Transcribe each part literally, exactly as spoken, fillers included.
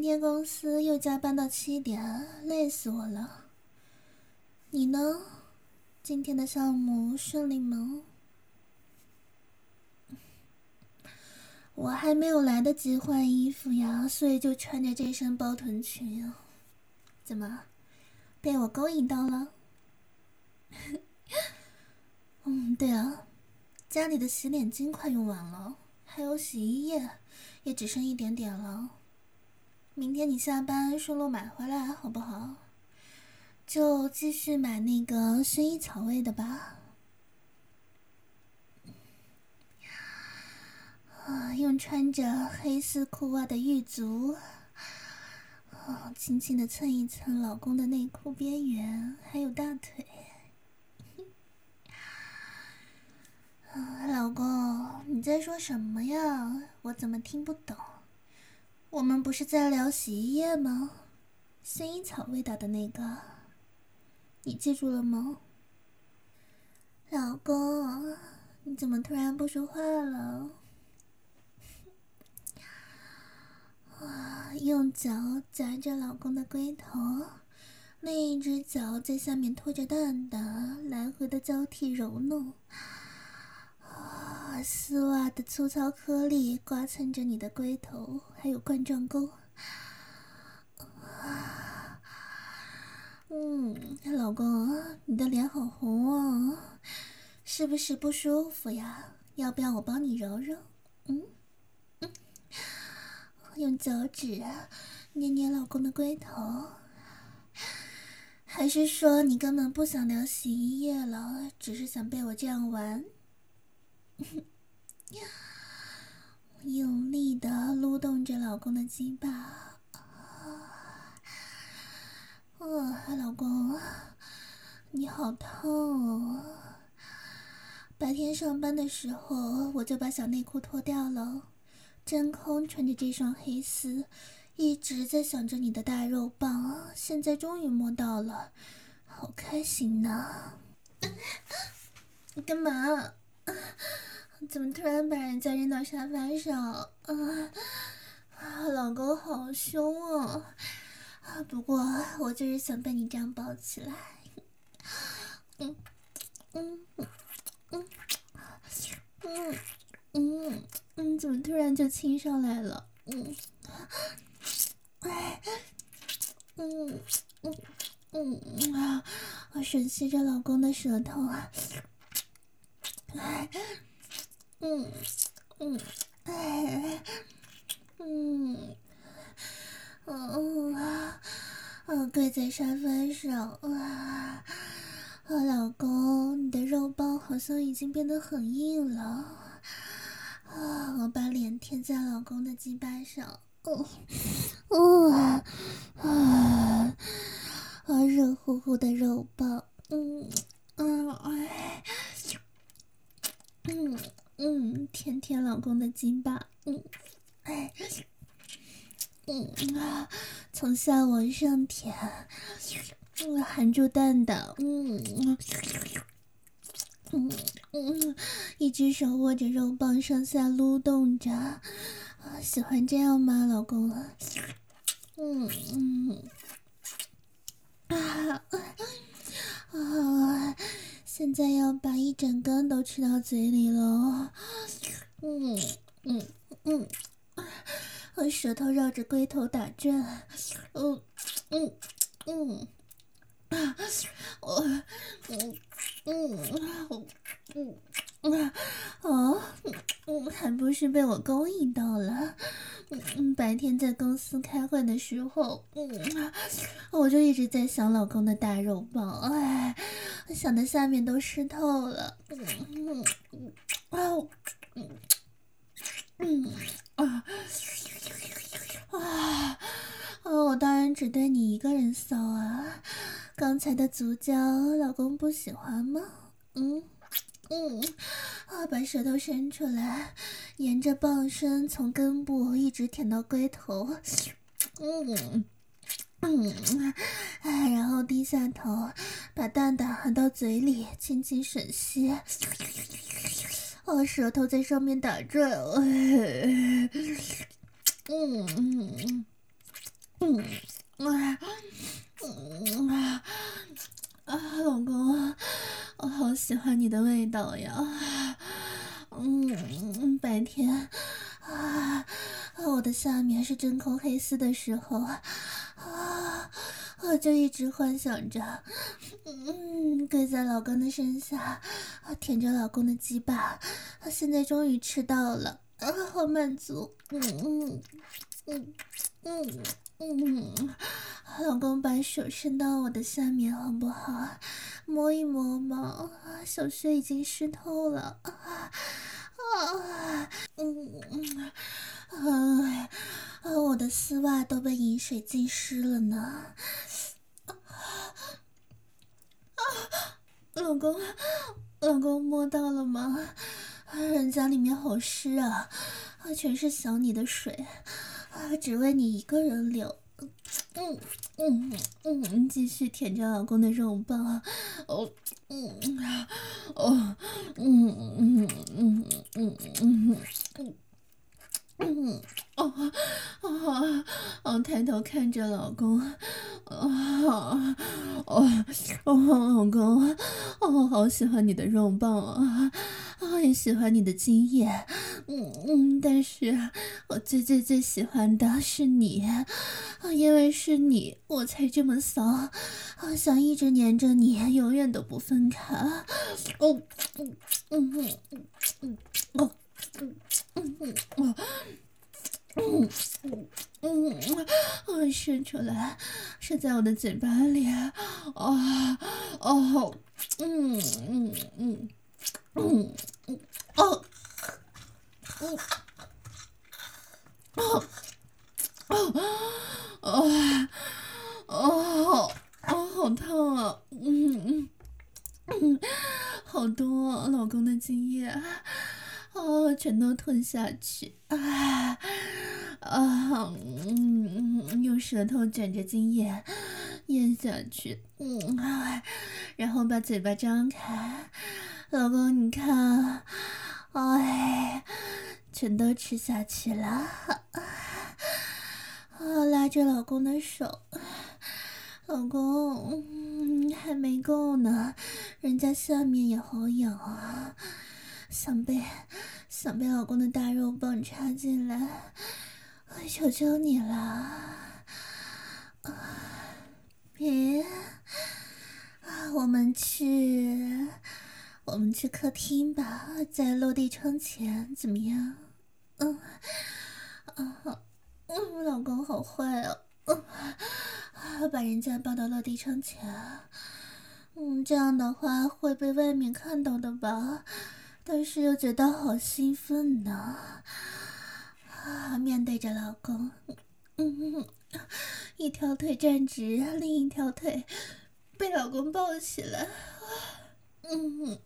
天公司又加班到七点，累死我了。你呢？今天的项目顺利吗？我还没有来得及换衣服呀，所以就穿着这身包臀裙。怎么，被我勾引到了？嗯，对了，家里的洗脸巾快用完了，还有洗衣液，也只剩一点点了。明天你下班顺路买回来好不好？就继续买那个薰衣草味的吧。啊，用穿着黑丝裤袜的玉足，啊，轻轻的蹭一蹭老公的内裤边缘，还有大腿。啊，老公，你在说什么呀？我怎么听不懂？我们不是在聊洗衣液吗？薰衣草味道的那个，你记住了吗？老公，你怎么突然不说话了？啊，用脚夹着老公的龟头，另一只脚在下面拖着蛋蛋，来回的交替揉弄。啊，丝袜的粗糙颗粒刮蹭着你的龟头，还有冠状沟。啊，嗯，老公，你的脸好红啊，是不是不舒服呀？要不要我帮你揉揉？嗯嗯，用脚趾捏捏老公的龟头。还是说你根本不想聊洗衣液了，只是想被我这样玩？用力的撸动着老公的鸡巴。啊，老公，你好痛哦！白天上班的时候，我就把小内裤脱掉了，真空穿着这双黑丝，一直在想着你的大肉棒，现在终于摸到了，好开心呐！你干嘛？怎么突然把人家扔到沙发上？啊，老公好凶哦！啊，不过我就是想被你这样抱起来。嗯嗯嗯嗯嗯嗯，怎么突然就亲上来了？嗯，哎，嗯嗯嗯啊，我吮吸着老公的舌头啊，哎，嗯嗯哎，嗯嗯啊，我跪在沙发上啊，啊，老公，你的肉棒好像已经变得很硬了。啊！我把脸贴在老公的鸡巴上，哦，哦，啊，啊，热乎乎的肉棒，嗯，嗯，哎，嗯嗯，舔舔老公的鸡巴，嗯，哎，嗯啊，从下往上舔，嗯，含住蛋蛋，嗯。嗯嗯，一只手握着肉棒上下撸动着，啊，喜欢这样吗，老公？嗯嗯，啊啊！现在要把一整根都吃到嘴里了，嗯嗯嗯，我舌头绕着龟头打转，嗯嗯嗯。啊，我，嗯嗯嗯嗯哦，嗯，还不是被我勾引到了。嗯，白天在公司开会的时候，嗯，我就一直在想老公的大肉棒，哎，想的下面都湿透了。嗯嗯啊嗯嗯啊啊！哦，我当然只对你一个人骚啊！刚才的足交，老公不喜欢吗？嗯嗯，啊，把舌头伸出来，沿着棒身从根部一直舔到龟头，嗯嗯，哎，然后低下头，把蛋蛋含到嘴里，轻轻吮吸，哦，舌头在上面打转，哎，嗯嗯嗯。 到呀。嗯，白天啊，我的下面是真空黑丝的时候啊，我就一直幻想着，嗯，跪在老公的身下，舔着老公的鸡巴，现在终于吃到了，啊，好满足，嗯嗯嗯嗯嗯，老公把手伸到我的下面好不好？摸一摸嘛，小穴已经湿透了，啊啊，嗯嗯。啊，啊我的丝袜都被饮水浸湿了呢。啊，老公，老公摸到了吗？人家里面好湿啊，啊，全是想你的水，啊，只为你一个人流。嗯嗯嗯，继续舔着老公的肉棒，哦，嗯，哦，嗯嗯嗯嗯嗯嗯。嗯，哦哦哦，抬头看着老公，哦哦哦，老公，哦，好喜欢你的肉棒啊，啊，也喜欢你的精液，嗯嗯，但是我最最最喜欢的是你，啊，因为是你，我才这么骚，啊，想一直黏着你，永远都不分开。哦，嗯嗯嗯嗯哦。嗯嗯嗯嗯嗯嗯嗯，伸出来，射在我的嘴巴里，啊哦，嗯嗯嗯嗯嗯哦嗯哦哦哦哦哦，好烫啊！嗯嗯嗯，好多老公的精液。哦，全都吞下去，啊啊，嗯，用舌头卷着精液咽下去，嗯，然后把嘴巴张开，老公你看，哎，全都吃下去了，啊，拉着老公的手，老公，嗯，还没够呢，人家下面也好痒啊。想被想被老公的大肉棒插进来，求求你了，别，我们去我们去客厅吧，在落地窗前怎么样？嗯啊嗯，老公好坏哦，嗯，把人家抱到落地窗前，嗯，这样的话会被外面看到的吧？但是又觉得好兴奋呢，啊！面对着老公，嗯，一条腿站直，另一条腿被老公抱起来，嗯，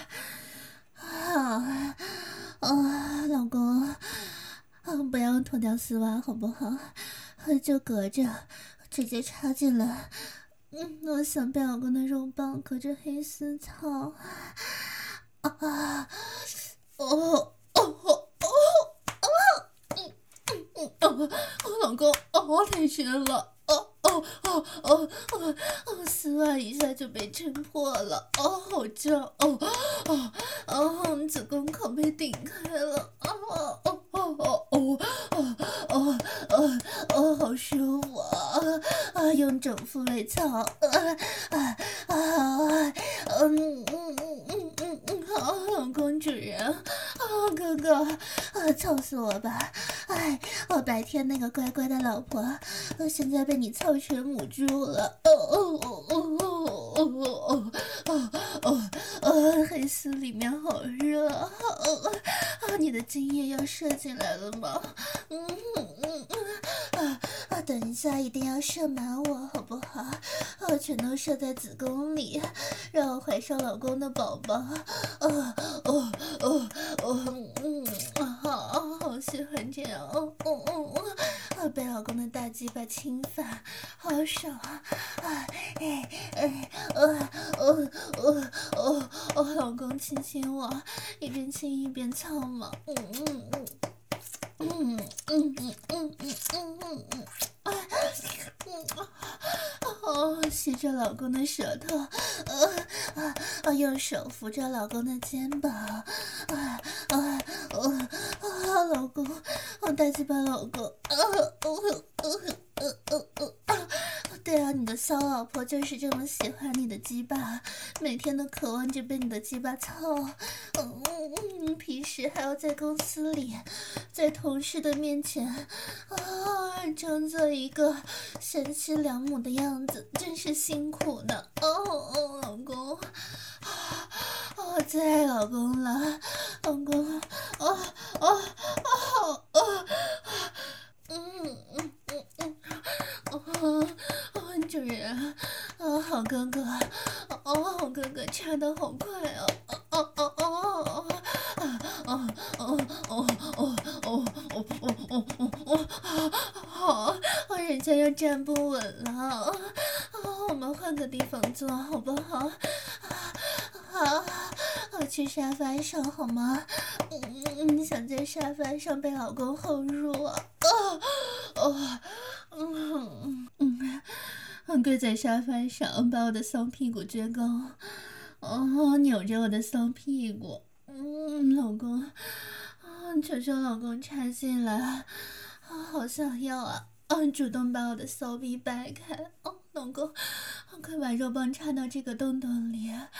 啊啊，老公，啊，不要脱掉丝袜好不好？就隔着，直接插进来。嗯，我想被老公的肉棒隔着黑丝操。啊！哦哦哦哦！嗯嗯嗯哦，老公，哦，太深了，哦哦哦哦哦哦，丝袜一下就被撑破了，哦，好胀，哦哦哦，子宫口被顶开了，哦哦哦哦哦哦哦哦哦，好舒服啊！啊，用整腹为操，啊啊啊！嗯嗯嗯嗯嗯嗯，好，老公主人，啊，哥哥，啊，操死我吧！哎，我白天那个乖乖的老婆，现在被你操成母猪了！哦哦哦哦哦哦哦哦哦，黑丝里面好热，啊，你的精液要射进来了吗？嗯嗯嗯啊啊，等一下一定要射满我，好不好？啊，全都射在子宫里，让我怀上老公的宝宝。哦哦哦哦，嗯啊啊，好喜欢这样，哦哦哦，啊，被老公的大鸡巴侵犯，好爽啊！啊，哎哎，哦哦哦哦哦，老公亲亲我，一边亲一边操嘛，嗯嗯嗯。嗯嗯嗯嗯嗯嗯嗯，哎，嗯啊， 哦，吸着老公的舌头，呃啊啊，用手扶着老公的肩膀，啊啊啊啊，老公，我大鸡巴老公，啊哦哦哦哦哦啊！对啊，你的骚老婆就是这么喜欢你的鸡巴，每天都渴望着被你的鸡巴操。嗯嗯，平时还要在公司里，在同事的面前，啊，装作一个贤妻良母的样子，真是辛苦呢。哦哦，老公，啊，我最爱老公了，老公，哦哦哦哦，嗯嗯嗯嗯，哦。主人，啊，好哥哥，哦，好哥哥，插的好快哦，哦哦哦哦，啊哦哦哦哦哦哦哦哦哦，好，我人家又站不稳了，啊，我们换个地方坐好不好？好，我去沙发上好吗？嗯，想在沙发上被老公后入啊，哦哦，嗯嗯。跪在沙发上，把我的骚屁股撅高，哦，扭着我的骚屁股，嗯，老公，啊，求求老公插进来，啊，好想要啊，啊，主动把我的骚逼掰开，哦，老公，啊，快把肉棒插到这个洞洞里，啊，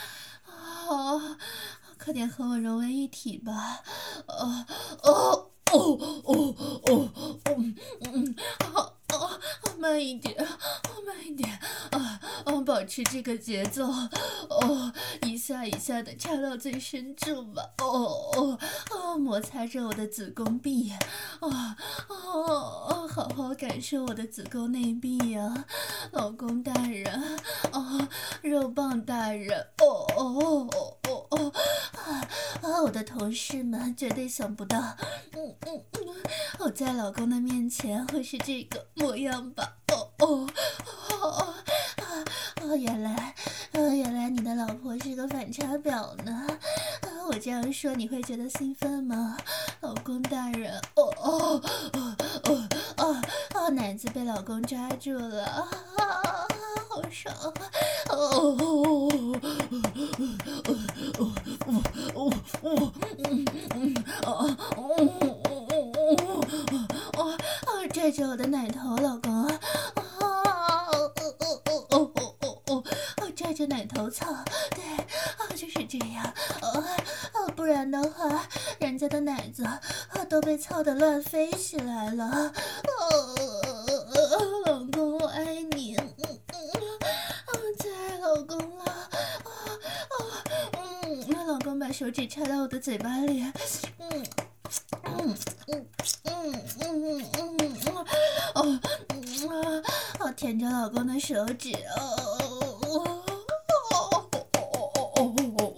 快点和我融为一体吧，哦哦哦哦哦哦，嗯，好。哦，慢一点，慢一点，啊，哦，保持这个节奏，哦，一下一下的插到最深处吧，哦哦哦，摩擦着我的子宫壁，哦哦哦，好好感受我的子宫内壁呀，老公大人，哦，肉棒大人，哦哦哦哦哦，啊啊，我的同事们绝对想不到，嗯嗯嗯，我在老公的面前会是这个模样吧？哦哦哦哦哦，原来，呃，原来你的老婆是个反差婊呢。啊，我这样说你会觉得兴奋吗，老公大人？哦哦哦哦哦哦，奶子被老公抓住了，啊，好爽！哦哦哦哦哦哦哦哦嗯嗯哦哦哦哦哦，拽着我的奶头，老公啊！哦哦哦哦哦哦哦哦，拽着奶头操，对，啊，就是这样，哦哦，不然的话，人家的奶子啊都被操得乱飞起来了。哦，老公，我爱你，嗯嗯，我最爱老公了，啊啊嗯，老公把手指插到我的嘴巴里，嗯。嗯嗯嗯嗯嗯嗯哦嗯啊！舔着老公的手指，哦哦哦哦哦哦哦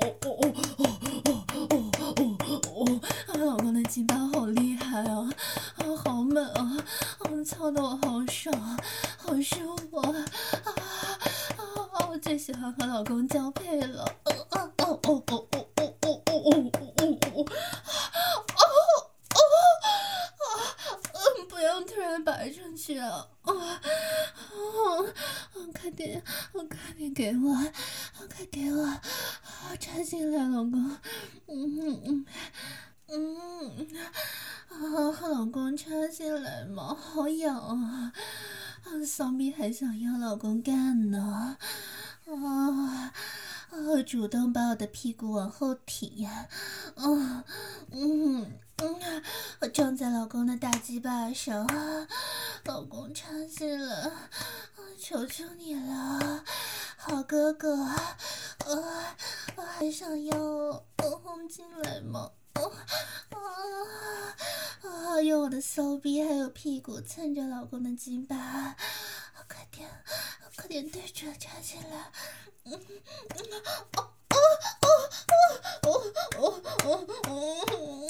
哦哦！老公的鸡巴好厉害啊，啊好猛啊，啊操的我好爽，好舒服啊啊啊！我最喜欢和老公交配了，哦哦哦哦哦哦哦哦哦哦哦哦！哦啊，嗯，不要突然拔上去啊！啊啊，快点，快点给我，快给我，啊，插进来，老公，嗯嗯嗯，啊，老公插进来嘛，好痒啊！啊，骚逼还想要老公干呢，啊！啊，主动把我的屁股往后挺，嗯嗯嗯，我撞在老公的大鸡巴上，老公插进来，求求你了，好哥哥，啊，我还想要轰进来吗？啊啊！用我的骚逼还有屁股蹭着老公的鸡巴，快点，快点对准插进来！嗯嗯哦哦哦哦哦哦哦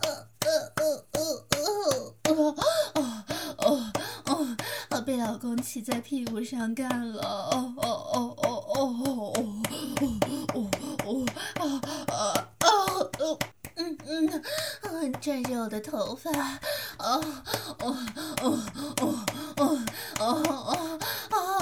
哦哦哦哦！被老公骑在屁股上干了！哦哦哦哦哦哦哦哦哦哦哦哦！嗯嗯嗯，拽着我的头发，哦哦哦哦哦哦哦哦！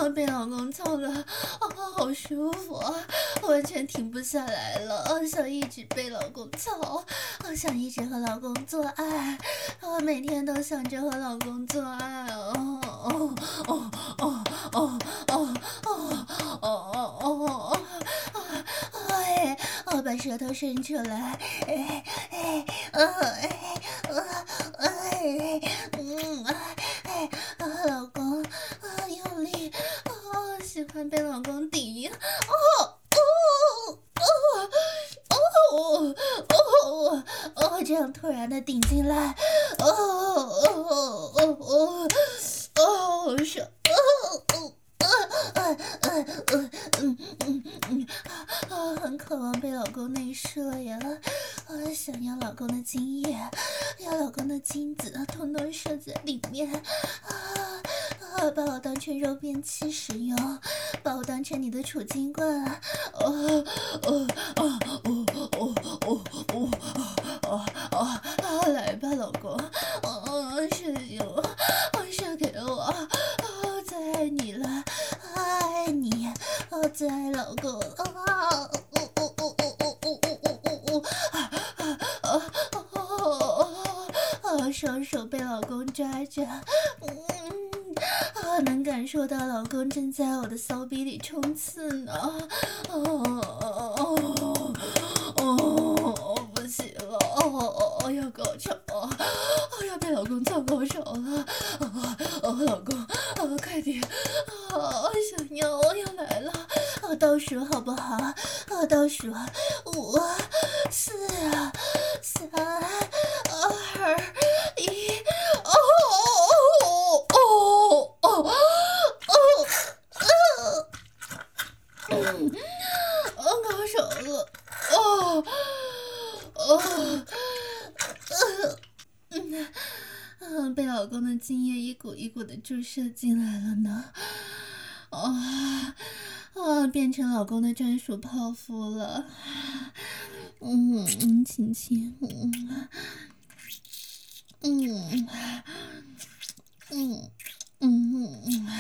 被老公操的啊，好舒服啊，完全停不下来了，想一直被老公操，想一直和老公做爱，我每天都想着和老公做爱哦哦哦哦哦哦哦哦哦哦！哎，我把舌头伸出来，哎哎呃哎呃哎嗯哎啊，老公啊，用力啊，喜欢被老公顶，哦哦哦哦哦哦，这样突然的顶进来，哦哦哦哦哦哦，爽，哦哦。嗯嗯嗯嗯嗯嗯啊，很渴望被老公内射呀！啊，想要老公的精液，要老公的精子统统射在里面啊啊！把我当成肉便器使用，把我当成你的储精罐啊！哦哦哦哦哦哦哦哦哦啊！来吧，老公，哦，射给我，射给我啊！最爱你了。爱你，我最爱老公啊！哦哦哦哦哦哦哦哦哦哦哦！双手被老公抓着，嗯啊，能感受到老公正在我的骚逼里冲刺呢！哦哦哦，不行了！哦哦，要高潮啊！要被老公操高潮了！哦哦，老公，哦，快点！啊，想要要来了！啊，倒数好不好？啊，倒数五、四、三、二、一！哦哦哦哦哦哦！嗯，啊，高潮了！哦哦，嗯嗯，被老公的精液一股一股的注射进来了呢。啊啊！变成老公的专属泡芙了。嗯嗯，亲亲，嗯嗯嗯嗯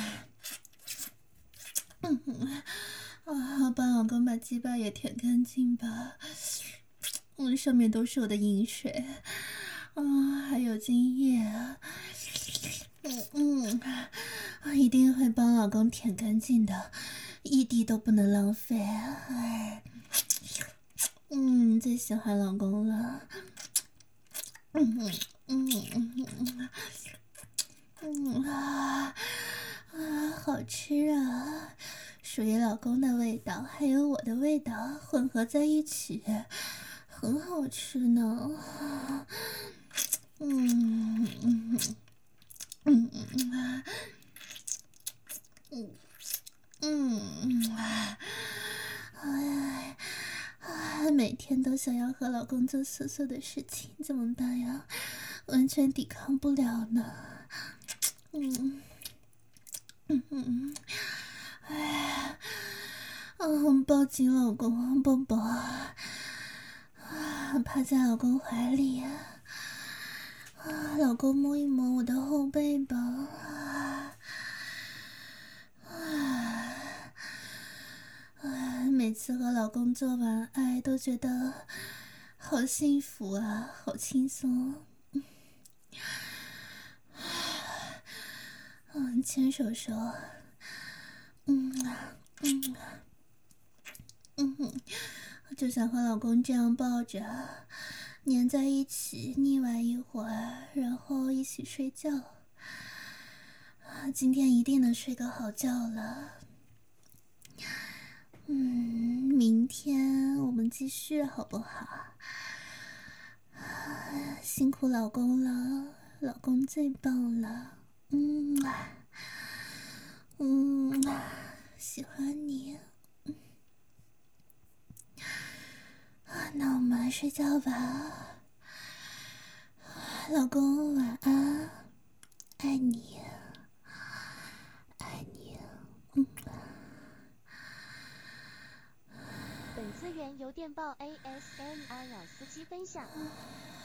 嗯嗯啊！帮老公把鸡巴也舔干净吧。嗯，上面都是我的饮水，啊，还有精液。嗯嗯，我一定会帮老公舔干净的，一滴都不能浪费。哎，嗯，最喜欢老公了。嗯嗯嗯嗯嗯啊啊，好吃啊！属于老公的味道，还有我的味道混合在一起，很好吃呢。嗯嗯嗯嗯嗯嗯，哎，哎，每天都想要和老公做色色的事情，怎么办呀？完全抵抗不了呢。嗯嗯嗯，哎，嗯，抱紧老公，抱抱，啊，趴在老公怀里，啊，老公摸一摸我的后背吧，啊，啊，每次和老公做完爱都觉得好幸福啊，好轻松。嗯，牵手手，嗯嗯嗯，就想和老公这样抱着，黏在一起腻歪一会儿，然后一起睡觉。今天一定能睡个好觉了。嗯，明天我们继续好不好？辛苦老公了，老公最棒了。嗯嗯，喜欢你。那我们睡觉吧，老公晚安，爱你，爱你。嗯。 本资源由电报 A S M R 老司机分享。